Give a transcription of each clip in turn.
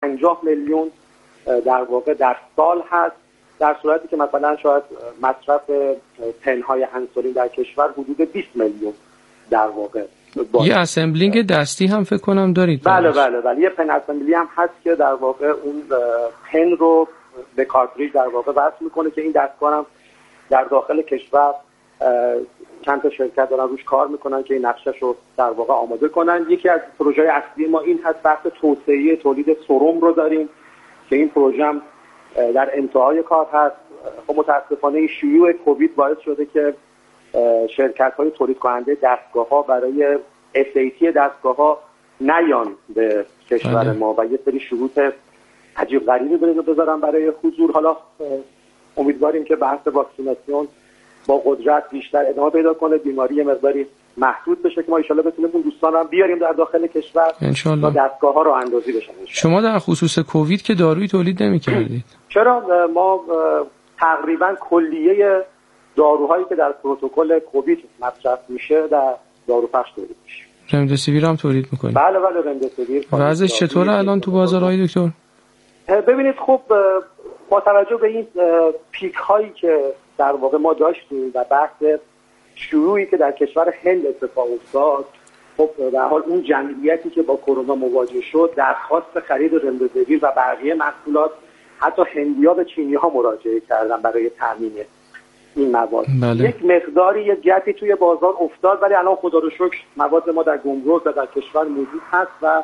50 میلیون در واقع در سال هست، در صورتی که مثلا شاید مصرف پنهای انسولین در کشور حدود 20 میلیون در واقع یه اسمبلینگ دستی هم فکر کنم دارید. بله یه پن اسمبلی هم هست که در واقع اون پن رو به کارتریج در واقع وصل میکنه که این دستگاه هم در داخل کشور چند تا شرکت دارن روش کار میکنن که این نقشش رو در واقع آماده کنن. یکی از پروژه اصلی ما این هست، بحث توسعه تولید سرم رو داریم که این پروژه هم در انتهای کار هست. خب متاسفانه شیوع کووید باعث شده که شرکت‌های تولید کننده دستگاه‌ها برای SAT دستگاه‌ها نیان به کشور ما و یه سری شروط عجیب غریبی بذارن برای حضور. حالا امیدواریم که بحث واکسیناسیون با قدرت بیشتر ادامه پیدا کنه، بیماری یه مقداری محدود بشه که ما ان شاءالله بتونیم اون دوستان هم بیاریم در داخل کشور و دستگاه‌ها راه اندازی بشن. شما در خصوص کووید که دارویی تولید نمی‌کردید؟ چرا؟ ما تقریبا کلیه داروهایی که در پروتکل کووید مصرف میشه در داروپخش تولید میشه. رمدسیویر هم تولید می‌کنید؟ بله رمدسیویر. وضعش چطوره الان تو بازارهای دکتر؟ ببینید خب با توجه به این پیک هایی که در واقع ما داشتیم و بحث شیوعی که در کشور هند اتفاق افتاد، خب در حال اون جمعیتی که با کرونا مواجه شد درخواست خرید رمدسیویر و بقیه محصولات، حتی هندی‌ها به چینی‌ها مراجعه کردن برای تامین این مواد. یک مقداری یه گپی توی بازار افتاد، ولی الان خدا رو شکر مواد ما در گمرک و در کشور موجود هست و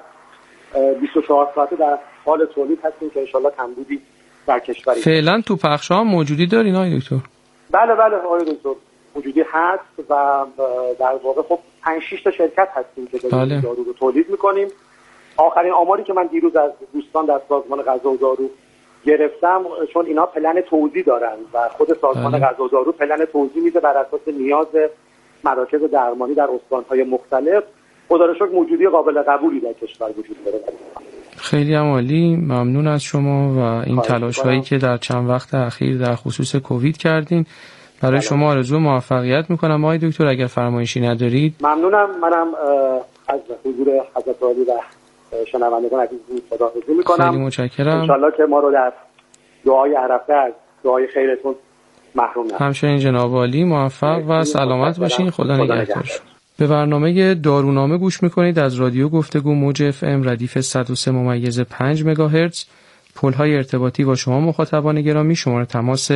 24 ساعته در حال تولید هستیم که انشالله کمبودی در کشور. فعلا تو پخش‌ها موجودی دارین آقای دکتر؟ بله آقای دکتر موجودی هست و در واقع خب 5-6 تا شرکت هستیم که داریم دارو رو تولید می‌کنیم. آخرین آماری که من دیروز از دوستان در سازمان غذا و دارو گرفتم، چون اینا پلن توزیع دارن و خود سازمان غذا و دارو پلن توزیع میده بر اساس نیاز مراکز درمانی در استان‌های مختلف. خدا رو شکر موجودی قابل قبولی در کشور وجود داره. خیلی عالی، ممنون از شما و این تلاش‌هایی که در چند وقت اخیر در خصوص کووید کردین. برای شما آرزو موفقیت میکنم آقای دکتر. اگر فرمایشی ندارید ممنونم. منم از حضور حضرت عالی و شنوندگان عزیز خداحافظی میکنم. خیلی متشکرم. انشالله که ما رو در دعای عرفه از دعای خیرتون محروم نکنید. همچنین جناب عالی موفق و سلامت باشین. خدا نگهدار. به برنامه دارونامه گوش میکنید از رادیو گفتگو موج FM ردیف 103.5 مگاهرتز. پل‌های ارتباطی با شما مخاطبان گرامی، شماره تماس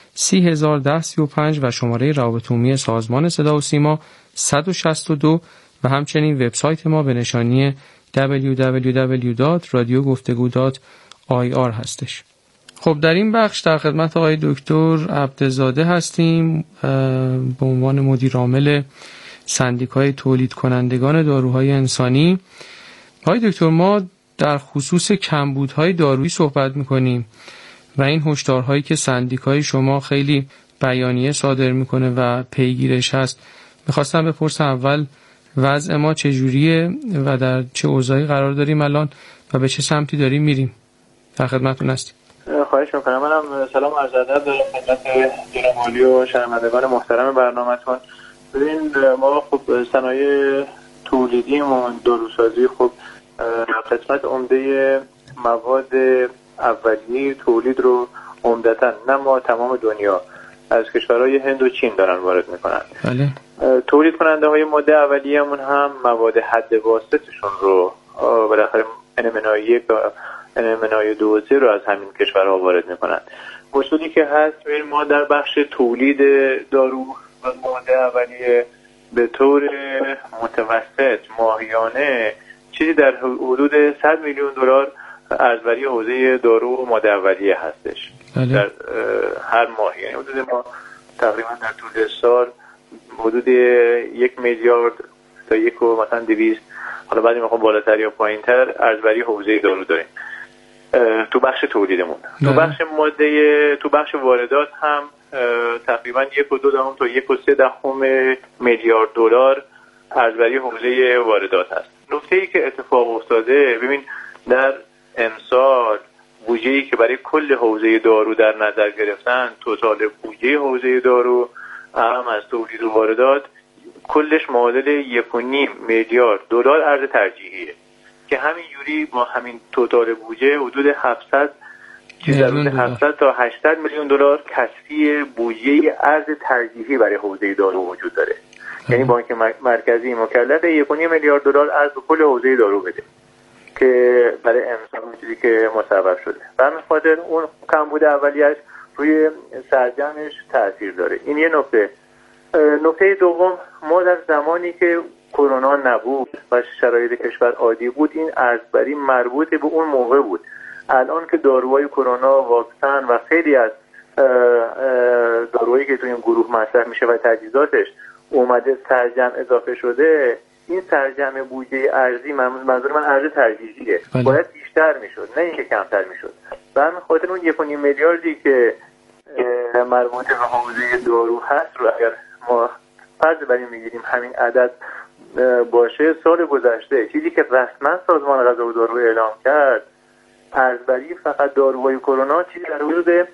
301035 و شماره روابط عمومی سازمان صدا و سیما 162 و همچنین وبسایت ما به نشانی www.radiogoftego.ir هستش. خب در این بخش در خدمت آقای دکتر عبدزاده هستیم به عنوان مدیر عامل سندیکای تولید کنندگان داروهای انسانی. آقای دکتر، ما در خصوص کمبودهای دارویی صحبت میکنیم و این هشدارهایی که سندیکای شما خیلی بیانیه صادر میکنه و پیگیرش هست، میخواستم بپرسم اول وضع ما چجوریه و در چه اوضاعی قرار داریم الان و به چه سمتی داریم میریم؟ در خدمتتون هستیم. خواهش میکنم. منم سلام عرض ادب دارم خدمت جناب عالی و شنوندگان محترم برنامه‌تون. ببین ما خب صنایع تولیدیمون داروسازی خب قسمت عمده مواد اولیه تولید رو عمدتاً نه ما تمام دنیا از کشورهای هند و چین دارن وارد میکنن. بله. تولید کننده های ماده اولیه‌مون هم مواد حد واسطشون رو بالاخره NMNI 1 و NMNI 2 و 3 رو از همین کشورها وارد میکنن. اصولی که هست ما در بخش تولید دارو و ماده اولیه به طور متوسط ماهیانه چیزی در حدود 100 میلیون دلار ارزبری حوزه دارو و ماده اولیه هستش. در هر ماه، یعنی حدود ما تقریبا در طول سال حدود 1 میلیارد تا 1 و مثلا 200، حالا بعضی موقع بالاتر یا پایینتر ارزبری حوزه دارو داریم تو بخش تولیدمون. تو بخش واردات هم تقریبا 1.2 تا 1.3 میلیارد دلار ارزبری حوزه واردات هست. نکته‌ای که اتفاق افتاده، ببین در امسال بودجه‌ای که برای کل حوزه دارو در نظر گرفتن، توتال بودجه حوزه دارو هم از تولید و واردات کلش معادل 1.5 میلیارد دلار ارز ترجیحیه. که همین جوری با همین توتال بودجه حدود 700 تا 800 میلیون دلار کسری بودجه ارز ترجیحی برای حوزه دارو وجود داره. یعنی بانک مرکزی مکلف 1.5 میلیارد دلار ارز به کل حوزه دارو بده که برای امسال چیزی که مصوب شده. به همین خاطر اون کمبود اولیه‌اش روی سرجمش تاثیر داره. این یه نکته. نکته دوم، ما در زمانی که کرونا نبود و شرایط کشور عادی بود این ارزبری مربوط به اون موقع بود. الان که داروهای کرونا، واکسن و خیلی از داروهایی که توی این گروه مصرف میشه و تجهیزاتش اومده سرجم اضافه شده، این سرجم بودجه ارزی، منظور من ارز ترجیحیه، باید بیشتر میشد نه اینکه کمتر میشد. به همین خاطر اون 1.5 میلیاردی که مربوط به حوزه دارو هست رو اگر ما فرض بر این میگیریم همین عدد باشه، سال گذشته چیزی که رسما سازمان غذا و دارو اعلام کرد، ارزبری فقط داروهای کرونا چیزی در حدود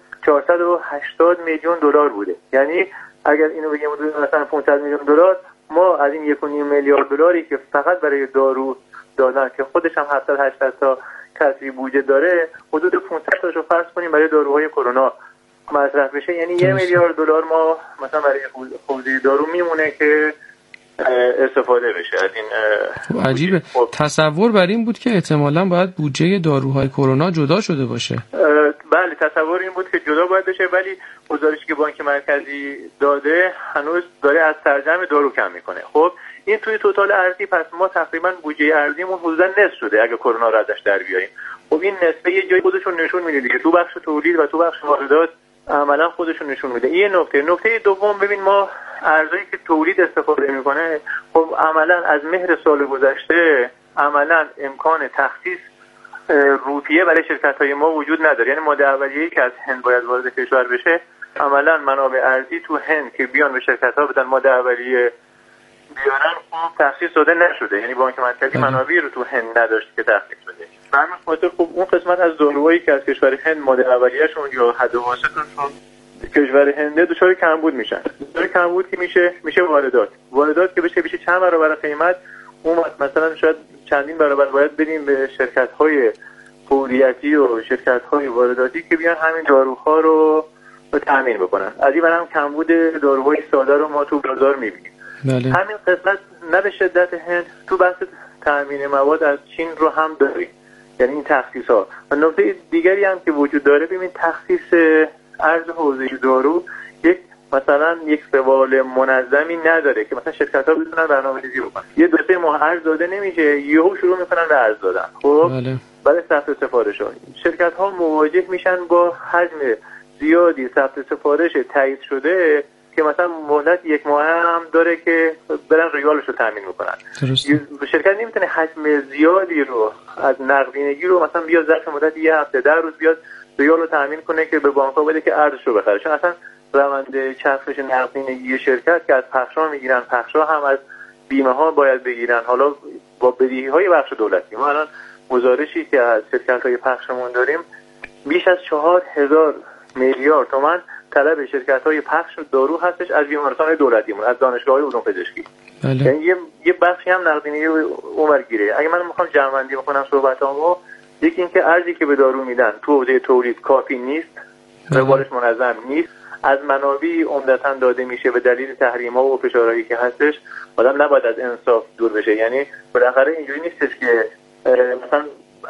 480 میلیون دلار بوده. یعنی اگر اینو بگیم حدود مثلا 500 میلیون دلار، ما از این 1.5 میلیارد دلاری که فقط برای دارو دادن که خودش هم 700-800 تا کسری بودجه داره، حدود 500 تاشو فرض کنیم برای داروهای کرونا مصرف بشه، یعنی 1 میلیارد دلار ما مثلا برای حوزه دارو میمونه که استفاده بشه از این. عجیبه. تصور بر این بود که احتمالاً باید بودجه داروهای کرونا جدا شده باشه. بله، تصور این بود که جدا باید بشه، ولی گزارشی که بانک مرکزی داده هنوز داره از سرجم دارو کم میکنه. خب این توی توتال ارزی، پس ما تقریبا بودجه ارزیمون حدوداً نصف شده اگه کرونا رو ازش در بیاریم. خب این نسبه یه جای خودشون نشون میده دیگه، تو بخش تولید و تو بخش واردات عملا خودشون نشون میده. این نکته دوم، ببین ما ارزایی که تولید استفاده میکنه، خب عملا از مهر سال گذشته عملا امکان تخصیص روپیه برای شرکت‌های ما وجود نداره. یعنی ماده اولیه‌ای که از هند باید وارد کشور بشه، عملا منابع ارزی تو هند که بیان به شرکت‌ها بدن ماده اولیه بیارن، خب تخصیص داده نشده. یعنی بانک مرکزی منابعی رو تو هند نداشت که تخصیص بده. به همین خاطر خب اون قسمت از داروهایی که از کشور هند ماده اولیه‌شون یا حد واسطشون کشور هند دچار کمبود میشن. دچار کمبود که میشه واردات که بشه چند برابر قیمت اومد، مثلا شاید چندین برابر باید بدیم به شرکت‌های فوریتی و شرکت‌های وارداتی که بیان همین داروها رو تامین بکنن. از این برام کمبود داروهای ساده رو ما تو بازار می‌بینیم. بله. همین قسمت نه به شدت هند، تو بحث تامین مواد از چین رو هم داریم، یعنی این تخصیص‌ها. و نکته دیگری هم که وجود داره، ببین تخصیص ارز حوزه دارو مثلا یک روال منظمی نداره که مثلا شرکت‌ها بتونن برنامه‌ریزی بکنن. یه 2-3 ماه ارز داده نمیشه، یهو شروع میکنن به ارز دادن. خب برای ثبت سفارش‌ها شرکت‌ها مواجه میشن با حجم زیادی ثبت سفارش تایید شده که مثلا مهلت 1 ماه هم داره که برن ریالش رو تامین میکنن. شرکت نمیتونه حجم زیادی رو از نقدینگی رو مثلا بیاد ظرف مدت 1 هفته 10 روز بیاد ریال رو تامین کنه که به بانک‌ها بده که ارزش رو بخره، چون اصلا روند چرخش نقدینگی شرکت که از پخش‌ها میگیرن، پخش‌ها هم از بیمه ها باید بگیرن، حالا با بدهی‌های بخش دولتی. ما الان گزارشی که از شرکت‌های پخشمون داریم، بیش از 4000 میلیارد تومان طلب شرکت‌های پخش دارو هستش از بیمارستان دولتیمون، از دانشگاه‌های علوم پزشکی. یعنی یه بخشی هم نقدینگی اونور گیره. اگه من می‌خوام جمع‌بندی بکنم صحبتامو، یکی اینکه ارزی که به دارو میدن تو حوزه تولید کافی نیست، روالش منظم نیست، از منابعی عمدتاً داده میشه به دلیل تحریم‌ها و فشارهایی که هستش. آدم نباید از انصاف دور بشه. یعنی بالاخره اینجوری نیستش که مثلا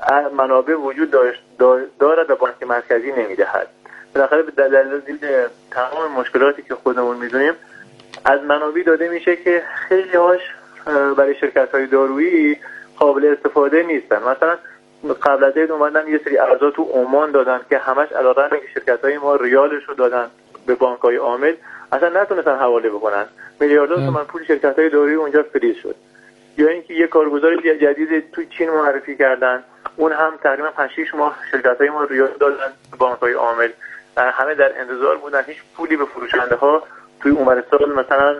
منابع وجود دارد و بانک مرکزی نمیدهد. بالاخره به دلیل تمام مشکلاتی که خودمون میدونیم از منابع داده میشه که خیلی هاش برای شرکت‌های دارویی قابل استفاده نیستن. مثلا قبل از این اومدن یه سری ارزا تو عمان دادن که همش علاوه بر شرکت‌های ما ریالش رو دادن به بانک‌های عامل، اصلا نتونستن حواله بکنن. میلیاردها تومان پول شرکت‌های دارویی اونجا فریز شد. یا اینکه یه کارگزار جدید تو چین معرفی کردن، اون هم تقریبا 5-6 ماه شرکت‌های ما ریال دادن به بانک‌های عامل، همه در انتظار بودن، هیچ پولی به فروشنده‌ها توی اون سال مثلا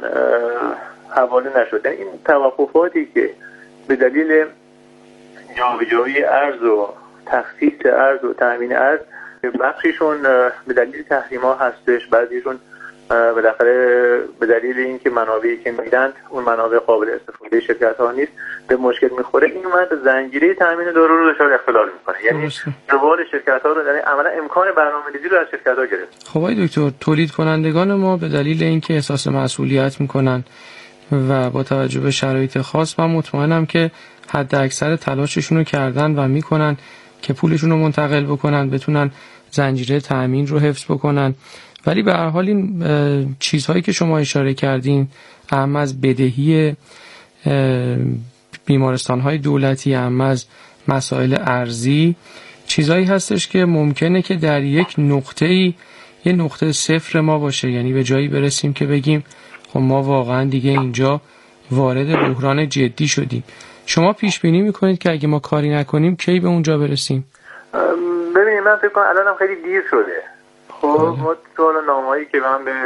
حواله نشد. این توقفاتی که به دلیل جابجایی ارز و تخصیص ارز و تامین ارز، بخشیشون به دلیل تحریم‌ها هستش، بعضیشون بالاخره به دلیل اینکه منابعی که میدن اون منابع قابل استفاده شرکت‌ها نیست به مشکل میخوره. این اومد زنجیره تامین دارو رو دچار اختلال میکنه، یعنی روال شرکت‌ها رو، یعنی عملا امکان برنامه‌ریزی رو از شرکت‌ها گرفت. خب آقای دکتر، تولید کنندگان ما به دلیل اینکه احساس مسئولیت میکنن و با توجه به شرایط خاص، من مطمئنم که حد اکثر تلاششون رو کردن و میکنن که پولشون رو منتقل بکنن، بتونن زنجیره تامین رو حفظ بکنن. ولی به هر حال این چیزهایی که شما اشاره کردین، اهم از بدهی بیمارستان‌های دولتی، اهم از مسائل ارزی، چیزهایی هستش که ممکنه که در یک نقطه‌ای یه نقطه صفر ما باشه، یعنی به جایی برسیم که بگیم خب ما واقعا دیگه اینجا وارد بحران جدی شدیم. شما پیش بینی میکنید که اگه ما کاری نکنیم کی به اونجا برسیم؟ ببینید من فکر کنم الان هم خیلی دیر شده. خب ما تو نامه‌ای که هم به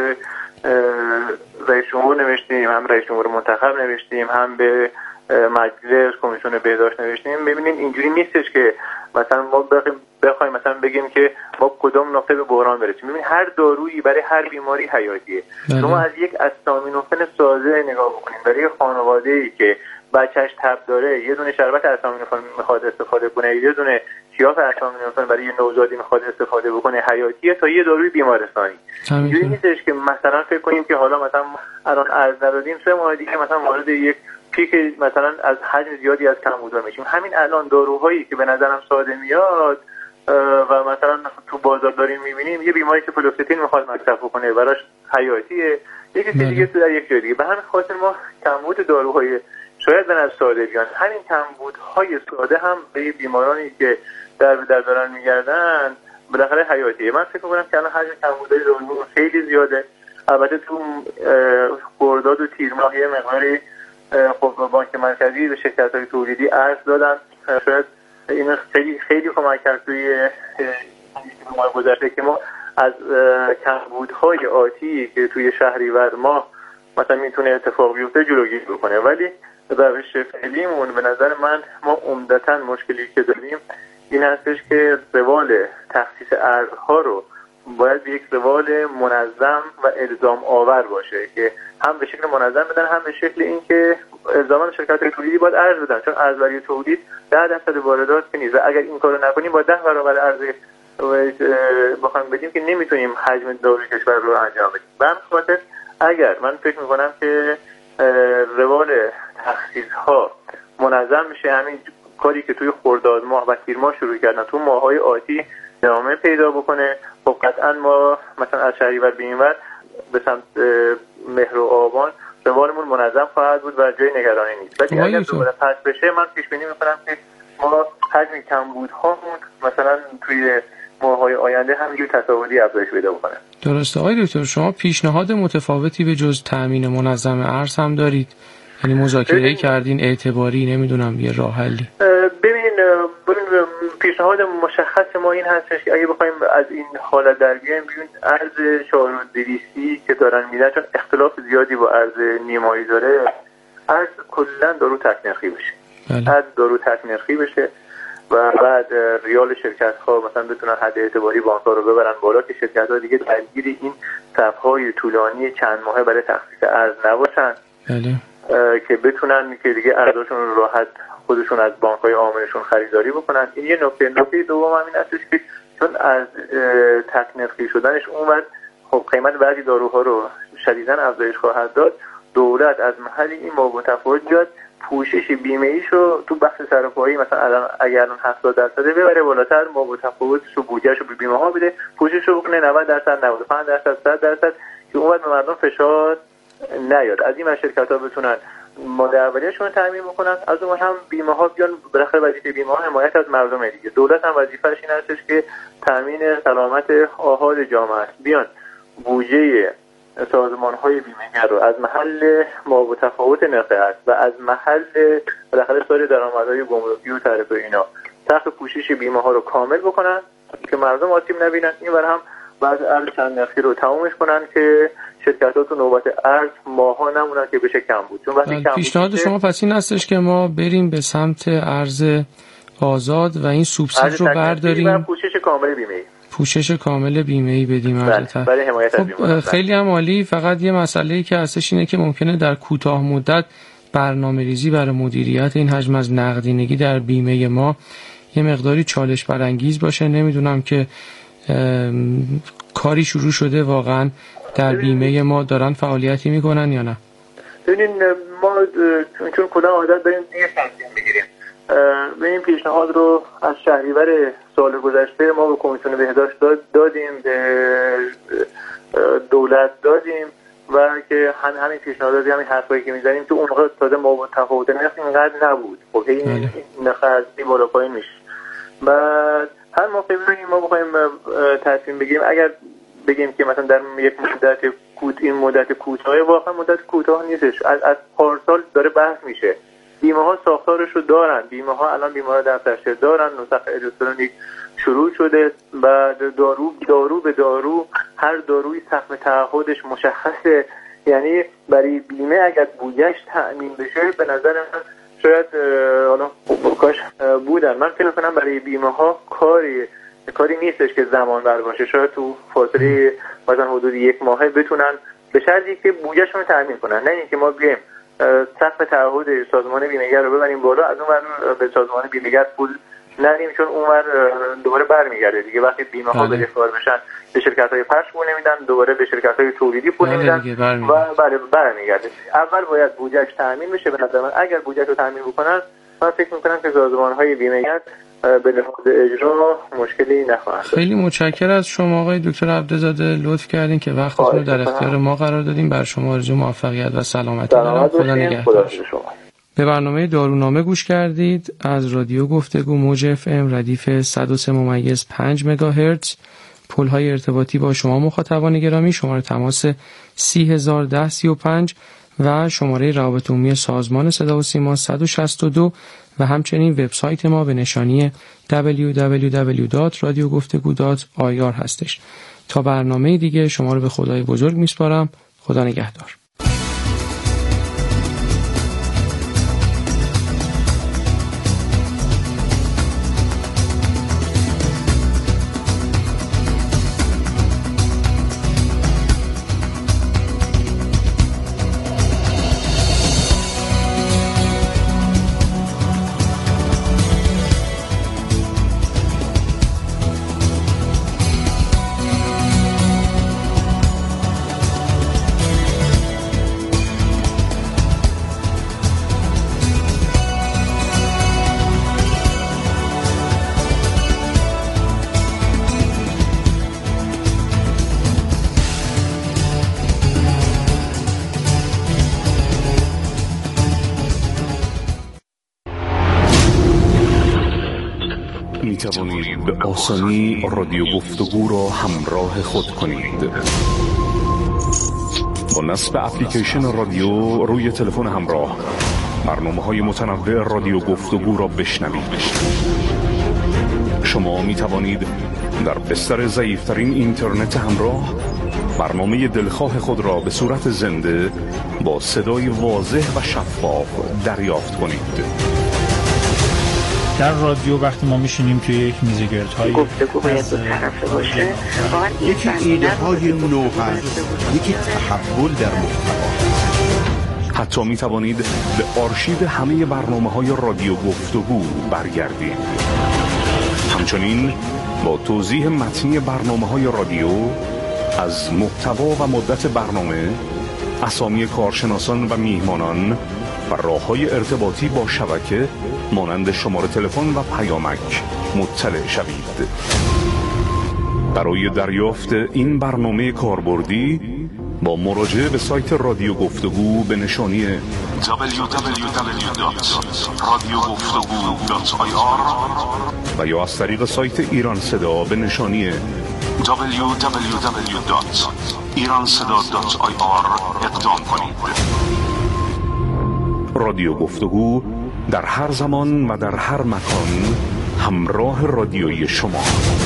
رئیس جمهور نوشتیم، هم رئیس جمهور منتخب نوشتیم، هم به مجلس کمیسیون بهداشت نوشتیم، ببینید اینجوری نیستش که مثلا ما بخوایم مثلا بگیم که ما کدام نقطه به بحران برسیم. ببینید هر دارویی برای هر بیماری حیاتیه. شما از یک استامینوفن ساده نگاه بکنید، برای خانواده‌ای که بچه‌ش تب داره یه دونه شربت استامینوفن میخواد استفاده کنه، یه دونه سیاف استامینوفن برای نوزادی میخواد استفاده بکنه، حیاتیه تا یه داروی بیمارستانی. اینجوری نیستش که مثلا فکر کنیم که حالا مثلا الان ارز ندادیم 3 ماه دیگه مثلا وارد یک پیک مثلا از حجم زیادی از کمبودها میشیم. همین الان داروهایی که به نظرم ساده میاد و مثلا تو بازار داریم میبینیم، یه بیماری که فلوکسیتین میخواد مصرف بکنه براش حیاتیه، یکی دیگه تو در یک جای دیگه. به همین خاطر ما کمبود داروهای شاید به نظر ساده بیان، همین کمبودهای ساده هم به بیمارانی که در دارن میگردن بالاخره حیاتیه. من فکر می‌کنم که الان حجم کمبودهای دارو خیلی زیاده. البته تو خرداد و تیر ماه یه مقداری خب بانک مرکزی به شرکت‌های تولیدی ارز دادن، شاید این خیلی کمک کرد توی ماه گذشته که ما از کمبودهای آتی که توی شهریور ماه مثلا میتونه اتفاق بیفته جلوگیری بکنه. ولی روش فعلیمون به نظر من ما عمدتاً مشکلی که داریم این هستش که روال تخصیص ارزها رو باید به یک روال منظم و الزام آور باشه که هم به شکل منظم بدن، هم به شکل اینکه الزاما شرکت‌های تولیدی باید ارز بدن، چون ارزبری تولید 10% واردات که نیست و اگر این کارو نکنیم با 10 برابر ارز بخوایم بدیم که نمیتونیم حجم داروی کشور رو انجام بدیم. به همین خاطر اگر من فکر می‌کنم که روال تخصیص ها منظم میشه، همین کاری که توی خرداد ماه و تیر ماه شروع کردن تو ماه‌های آتی ادامه پیدا بکنه، خب قطعا ما مثلا از شهریور به اینور به سمت مهر و آبان روالمون منظم خواهد بود و جای نگرانی نیست. ولی اگر دوباره پس بشه من پیش بینی می‌کنم که ما حجم کمبودهامون مثلا توی ماه‌های آینده همینجور تصاعدی افزایش پیدا بکنه. درسته. آقای دکتر، شما پیشنهاد متفاوتی به جز تامین منظم ارز هم دارید؟ یعنی مذاکره کردین اعتباری، نمیدونم یه راه حلی؟ ببین پیشنهاد مشخص ما این هستش که اگه بخوایم از این حالت در بیایم، ببین ارز 4200 که دارن میدن چون اختلاف زیادی با ارز نیمایی داره، ارز کلا دارو تک نرخی بشه. ارز دارو تک نرخی بشه و بعد ریال شرکت ها مثلا بتونن حد اعتباری بانک ها رو ببرن بالا که شرکت ها دیگه درگیر این صفهای طولانی چند ماهه برای تخصیص ارز نباشن. بله. که بتونن که دیگه ارزششون رو راحت خودشون از بانک‌های عاملشون خریداری بکنن. این یه نکته دوم همین هستش که چون از تک نرخی شدنش اونور خب قیمت بعضی داروها رو شدیداً افزایش خواهد داد، دولت از محل این ما با تفاوت بیاد پوشش بیمه‌ایش رو تو بخش سرپایی مثلا الان اگر الان 70% ببره بالاتر، ما با تفاوتش رو بودجه‌اش رو به بیمه‌ها بده، پوشش رو بکنه 90%، 95%، 100% که اون وقت به مردم فشار نیاد. از این شرکت‌ها بتونن ماده اولیه‌شون رو تامین بکنن، از اون هم بیمه‌ها بیان. بالاخره وظیفه بیمه‌ها حمایت از مردم دیگه. دولت هم وظیفه‌اش این هستش که تامین سلامت آحاد جامعه است. بیان بودجه سازمان‌های بیمه‌گر رو از محل ما با تفاوت نرخ ارز و از محل بالاخره سایر درآمدهای گمرکی و تعرفه اینا سقف پوشش بیمه‌ها رو کامل بکنن که مردم آسیب نبینن. اینور هم بعد ارز چند نرخی رو تمومش کنن که شرکت‌ها تو نوبت ارز ماها نمونن که بشه کم بود. چون وقتی کم پیشنهاد شما پس این هستش که ما بریم به سمت ارز آزاد و این سوبسید رو برداریم، پوشش کامل بیمه، پوشش کامل بیمه‌ای بدیم. برای حمایت از بیماران. خیلی هم عالی. فقط یه مسئله‌ای که هستش اینه که ممکنه در کوتاه مدت برنامه‌ریزی برای مدیریت این حجم از نقدینگی در بیمه ما یه مقداری چالش برانگیز باشه. نمیدونم که کاری شروع شده واقعا در بیمه ما، دارن فعالیتی میکنن یا نه؟ ببینین ما چون کلا عادت داریم دیگه تصمیم بگیریم، به این پیشنهاد رو از شهریور سال گذشته ما به کمیسیون بهداشت دادیم، به دولت دادیم و که همین پیشنهادات، همین حرفایی که میزنیم تو اون موقع تازه ما تفاوت نرخ اینقدر نبود. خب این نرخ اصلی بالا پایین میشه. بعد هر موقع ما بخوایم تصمیم بگیریم، اگر بگیم که مثلا در یک مدت کوتاه، واقعا مدت کوتاه نیستش، از پارسال داره بحث میشه. بیمه ها ساختارش رو دارن، بیمه ها الان بیمه ها دفترچه دارن، نسخ الکترونیک شروع شده، بعد دارو به دارو، هر داروی سهم تعهدش مشخصه. یعنی برای بیمه اگر بودجهش تأمین بشه، به نظر من شاید حالا کاش بودن، من فکر کنم برای بیمه ها کاری نیستش که زمان بر باشه. شاید تو فاصله مثلا حدود 1 ماه بتونن، به شرطی که بودجهشون رو تأمین کنن، نه اینکه ما بیایم سقف تعهد سازمان بیمه‌گر رو ببریم بالا، از اون ور به سازمان بیمه‌گر پول ندیم، چون اونور دوباره برمیگرده دیگه. وقتی بیمه ها به دفار بشن به شرکت‌های پخش پول نمیدن، دوباره به شرکت‌های تولیدی پول نمیدن و برمیگرده. اول باید بودجهش تأمین بشه. به نظر من اگر بودجه رو تأمین بکنن، من فکر می‌کنم که سازمان‌های بیمه‌گر به لحاظ اجرا مشکلی نخواهند. خیلی متشکرم از شما آقای دکتر عبدزاده، لطف کردین که وقتتون رو در اختیار ما قرار دادیم. بر شما آرزوی موفقیت و سلامتی دارم. خدا نگهدار. به برنامه دارونامه گوش کردید از رادیو گفتگو موج FM ردیف 103.5 مگاهرتز. پل‌های ارتباطی با شما مخاطبان گرامی، شماره تماس 30135 و شماره روابط عمومی سازمان صدا و سیما 162 و همچنین وبسایت ما به نشانی www.radiogoftegu.ir هستش. تا برنامه دیگه شما رو به خدای بزرگ میسپارم. خدا نگهدار. می توانید به آسانی رادیو گفتگو را همراه خود کنید. با نصب اپلیکیشن رادیو روی تلفن همراه، برنامه‌های متنوع رادیو گفتگو را بشنوید. شما می توانید در بستر ضعیف‌ترین اینترنت همراه برنامه دلخواه خود را به صورت زنده با صدای واضح و شفاف دریافت کنید. در رادیو وقتی ما میشینیم توی یک میزگردهای گفتگو باید دو طرفه باشه، یکی ایده های نو هست، یکی تحول در محتوا. حتی می توانید به آرشیو همه برنامه‌های رادیو گفتگو برگردید. همچنین با توضیح متنی برنامه‌های رادیو از محتوا و مدت برنامه، اسامی کارشناسان و میهمانان و راه‌های ارتباطی با شبکه مانند شماره تلفن و پیامک مطلع شوید. برای دریافت این برنامه کاربردی با مراجعه به سایت رادیو گفتگو به نشانی www.radiogoftegu.ir و یا از طریق سایت ایران صدا به نشانی www.iranseda.ir اقدام کنید. رادیو گفتگو در هر زمان و در هر مکان همراه رادیوی شما.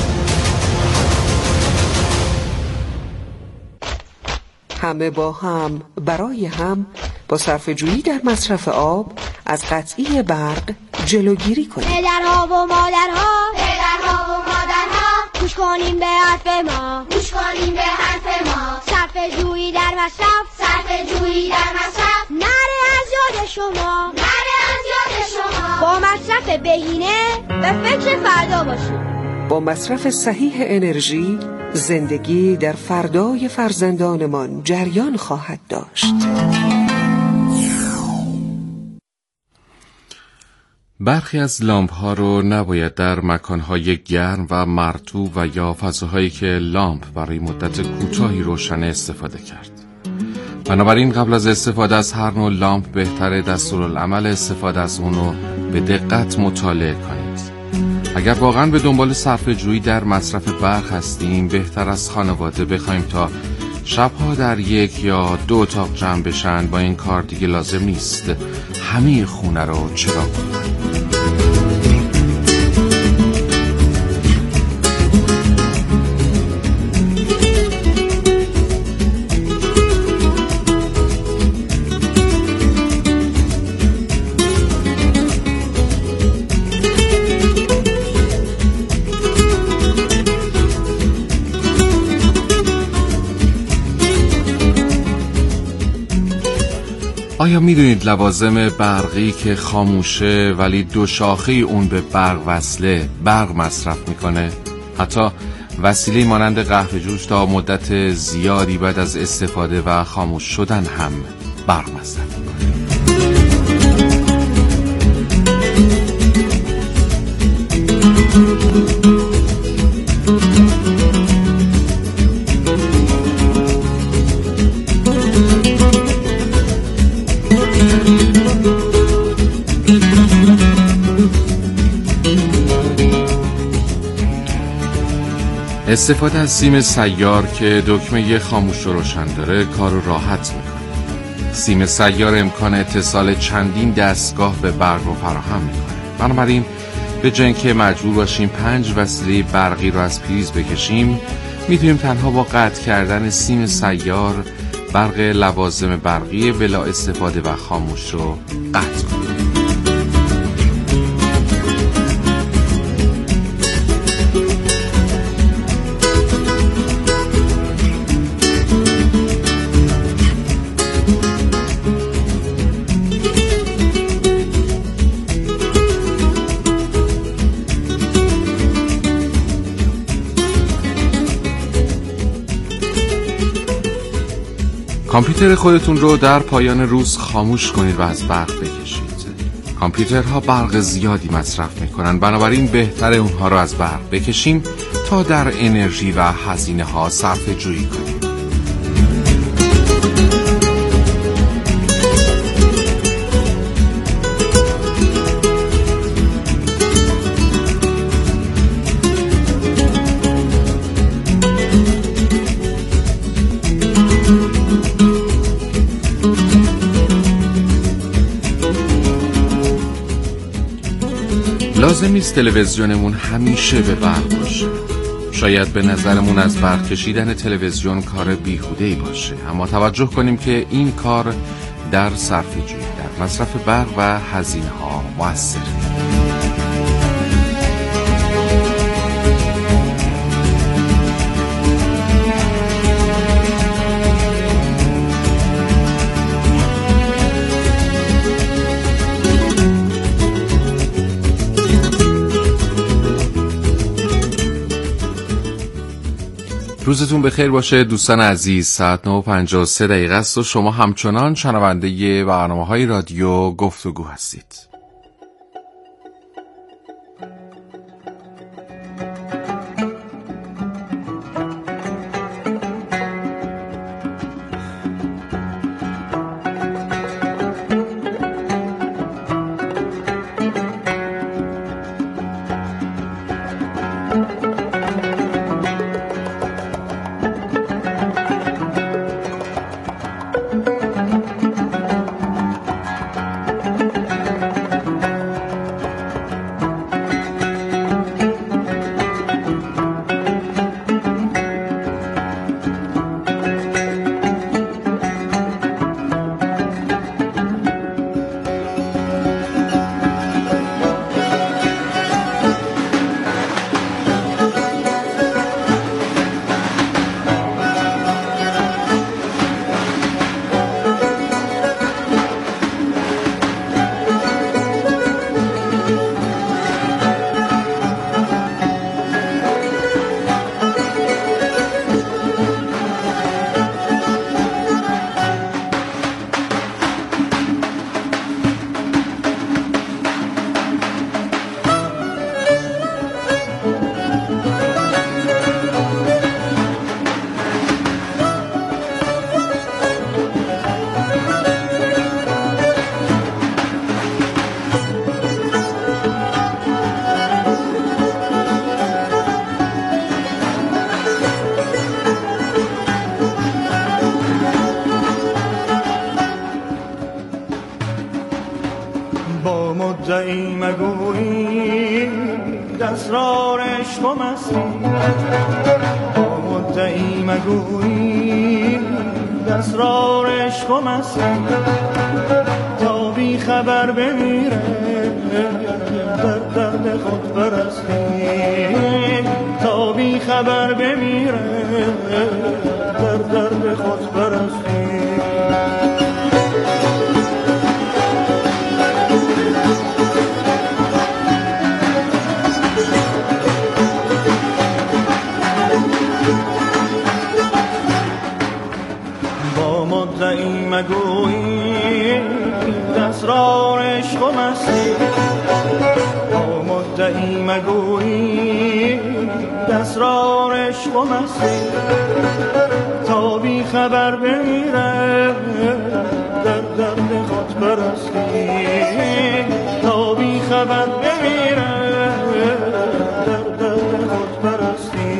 همه با هم، برای هم، با صرفه‌جویی در مصرف آب از قطعی برق جلوگیری کنید. پدرها و مادرها گوش کنیم به حرف ما، گوش کنیم به حرف ما. صرف جویی در مصرف، صرف جویی در مصرف. نره از یاد شما، نره از یاد شما. با مصرف بهینه به فکر فردا باشیم. با مصرف صحیح انرژی زندگی در فردای فرزندانمان جریان خواهد داشت. برخی از لامپ ها رو نباید در مکانهای گرم و مرطوب و یا فضاهایی که لامپ برای مدت کوتاهی روشن استفاده کرد. بنابراین قبل از استفاده از هر نوع لامپ بهتره دستورالعمل استفاده از اون رو به دقت مطالعه کنید. اگر واقعا به دنبال صرفه‌جویی در مصرف برق هستیم، بهتر از خانواده بخوایم تا شبها در یک یا دو اتاق جمع بشن. با این کار دیگه لازم نیست همه خونه رو چراغ کنن. آیا میدونید لوازم برقی که خاموشه ولی دو شاخه اون به برق وصله برق مصرف میکنه؟ حتی وسیله مانند قهوه جوش تا مدت زیادی بعد از استفاده و خاموش شدن هم برق مصرف میکنه. استفاده از سیم سیار که دکمه خاموش و روشن داره کار رو راحت میکنه. سیم سیار امکان اتصال چندین دستگاه به برق رو فراهم میکنه. بنابراین به جای اینکه مجبور باشیم 5 وسیله برقی رو از پریز بکشیم، میتونیم تنها با قطع کردن سیم سیار برق لوازم برقی بلا استفاده و خاموش رو قطع کنیم. کامپیوتر خودتون رو در پایان روز خاموش کنید و از برق بکشید. کامپیوترها برق زیادی مصرف میکنن، بنابراین بهتره اونها رو از برق بکشیم تا در انرژی و هزینه ها صرفه جویی کنیم. لازم نیست تلویزیونمون همیشه به برق باشه. شاید به نظرمون از برق کشیدن تلویزیون کار بیهوده‌ای باشه، اما توجه کنیم که این کار در صرفه‌جویی در مصرف برق و هزینه ها مؤثره. روزتون بخیر باشه دوستان عزیز. ساعت 9:53 است و شما همچنان شنونده برنامه‌های رادیو گفتگو هستید. مدعی مگویی اسرار عشق و مستی، با مدعی مگویی اسرار عشق و مستی، تا بی خبر بمیره در درد خود پرستی، تا بی خبر بمیره در درد خود پرستی. مدعی مگویی اسرار عشق و مستی، با مدعی مگویی اسرار عشق و مستی، تا بی خبر بمیره در درد خود پرستی، تا بی خبر بمیره در درد خود پرستی.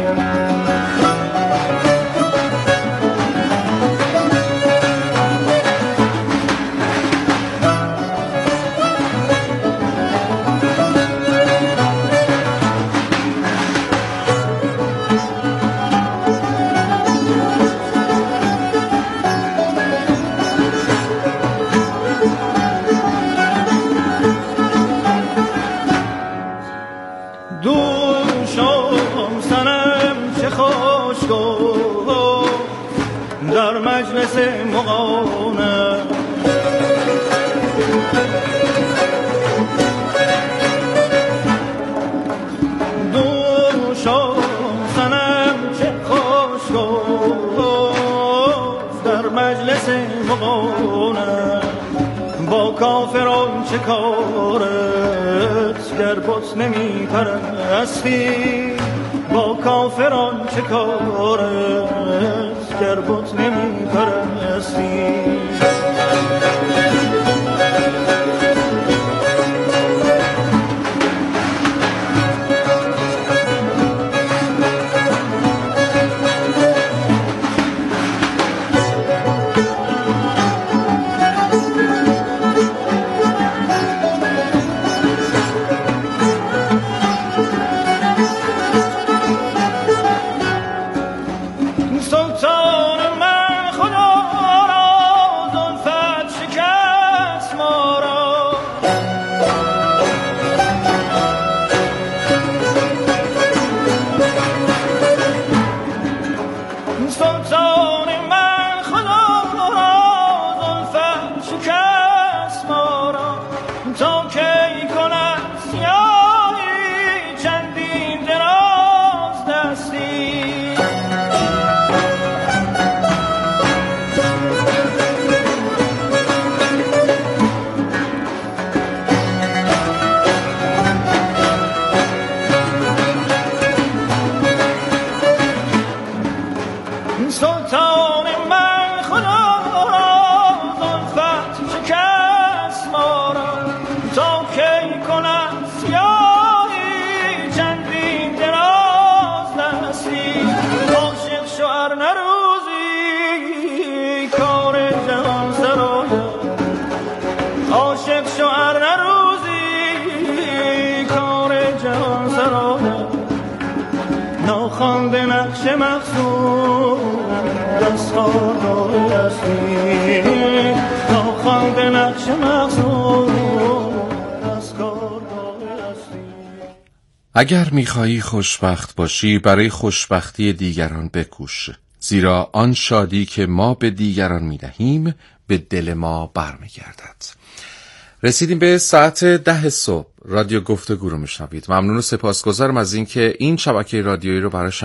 در مجلس مغانه دوشم سنم چه خوش گفت، در مجلس مغانه با کافران چه کارت گر بت نمی پرستی، با کافران چه کارت گر بت نمی پرستی. خوانده نقش مخصوم دستخواه هستی، خوانده نقش مخصوم دستخواه هستی. اگر می‌خواهی خوشبخت باشی برای خوشبختی دیگران بکوش، زیرا آن شادی که ما به دیگران می‌دهیم به دل ما برمیگردد. رسیدیم به ساعت 10 صبح. رادیو گفتگو رو میشنوید. ممنون و سپاسگزارم از اینکه این شبکه رادیویی رو برای